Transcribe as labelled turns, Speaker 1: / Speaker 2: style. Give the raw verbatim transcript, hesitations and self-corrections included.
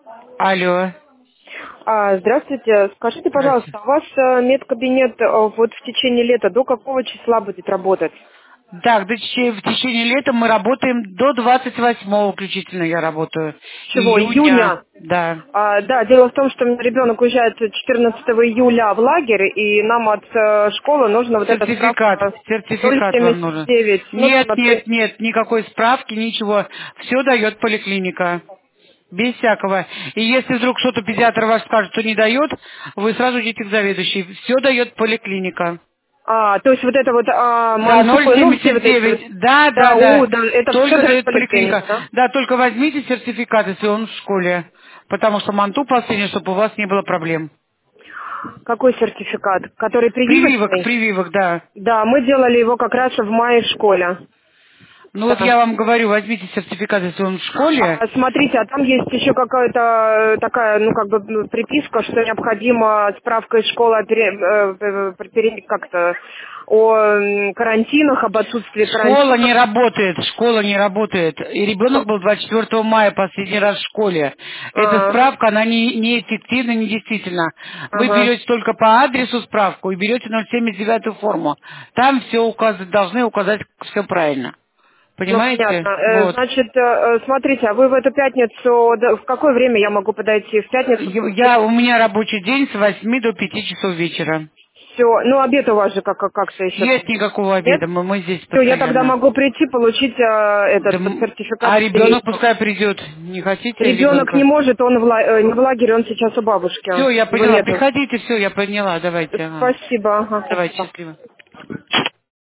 Speaker 1: Алло.
Speaker 2: А, здравствуйте. Скажите, пожалуйста,
Speaker 1: Здравствуйте.
Speaker 2: у вас э, медкабинет э, вот в течение лета до какого числа будет работать?
Speaker 1: Так, до че- в течение лета мы работаем до двадцать восьмого включительно я работаю.
Speaker 2: Чего,
Speaker 1: Июня,
Speaker 2: июня?
Speaker 1: да.
Speaker 2: А, да, дело в том, что у меня ребенок уезжает четырнадцатого июля в лагерь, и нам от э, школы нужно вот эта
Speaker 1: Сертификат,
Speaker 2: справка ноль
Speaker 1: сертификат вам
Speaker 2: семьдесят
Speaker 1: нужен.
Speaker 2: девять. Ну да,
Speaker 1: Нет,
Speaker 2: например.
Speaker 1: нет, нет, никакой справки, ничего. Все дает поликлиника. Без всякого. И если вдруг что-то педиатр ваш скажет, что не дает, вы сразу идите к заведующей. Все дает поликлиника.
Speaker 2: А, то есть вот это вот а,
Speaker 1: Да,
Speaker 2: манту, ну все
Speaker 1: ноль семьдесят
Speaker 2: вот эти вот,
Speaker 1: девять. Да, да,
Speaker 2: да,
Speaker 1: да.
Speaker 2: у, да, это все
Speaker 1: Только
Speaker 2: дает
Speaker 1: дает
Speaker 2: поликлиника,
Speaker 1: поликлиника.
Speaker 2: да?
Speaker 1: Да, только возьмите сертификат, если он в школе. Потому что манту последний, чтобы у вас не было проблем.
Speaker 2: Какой сертификат? Который
Speaker 1: Прививок,
Speaker 2: прививочный?
Speaker 1: прививок, да.
Speaker 2: Да, мы делали его как раз в мае в школе.
Speaker 1: Ну вот
Speaker 2: Да.
Speaker 1: я вам говорю, возьмите сертификат, если он в школе.
Speaker 2: А, смотрите, а там есть еще какая-то э, такая, ну, как бы ну, приписка, что необходима справка из школы о пере- э, э, пере- как-то о м, карантинах, об отсутствии
Speaker 1: Школа не
Speaker 2: карантинов.
Speaker 1: работает, школа не работает. И ребенок был двадцать четвёртого мая последний раз в школе. Эта
Speaker 2: А,
Speaker 1: справка, она не, неэффективна, недействительна. Вы
Speaker 2: ага,
Speaker 1: берете только по адресу справку и берете ноль семьдесят девятую форму. Там все указывать, должны указать все правильно.
Speaker 2: ну
Speaker 1: Понимаете?
Speaker 2: понятно. Э,
Speaker 1: Вот.
Speaker 2: значит, э, э, смотрите, а вы в эту пятницу, да, в какое время я могу подойти? В пятницу в
Speaker 1: Я,
Speaker 2: воскресенье?
Speaker 1: у меня рабочий день с восьми до пяти часов вечера.
Speaker 2: Все, ну обед у вас же как- как-то еще
Speaker 1: Нет
Speaker 2: там есть.
Speaker 1: никакого
Speaker 2: Нет?
Speaker 1: обеда, мы, мы здесь
Speaker 2: Все, я тогда
Speaker 1: постоянно.
Speaker 2: могу прийти, получить э,
Speaker 1: Да
Speaker 2: этот вот
Speaker 1: м-
Speaker 2: сертификат
Speaker 1: а ребенок
Speaker 2: семейства.
Speaker 1: пускай придет. Не хотите
Speaker 2: Ребенок не
Speaker 1: ребенка?
Speaker 2: может, он в ла- э, не в лагере, он сейчас у бабушки.
Speaker 1: Все, я
Speaker 2: Его
Speaker 1: поняла.
Speaker 2: нету.
Speaker 1: Приходите, все, я поняла. Давайте. Ага.
Speaker 2: Спасибо, ага,
Speaker 1: Давайте,
Speaker 2: спасибо.
Speaker 1: счастливо.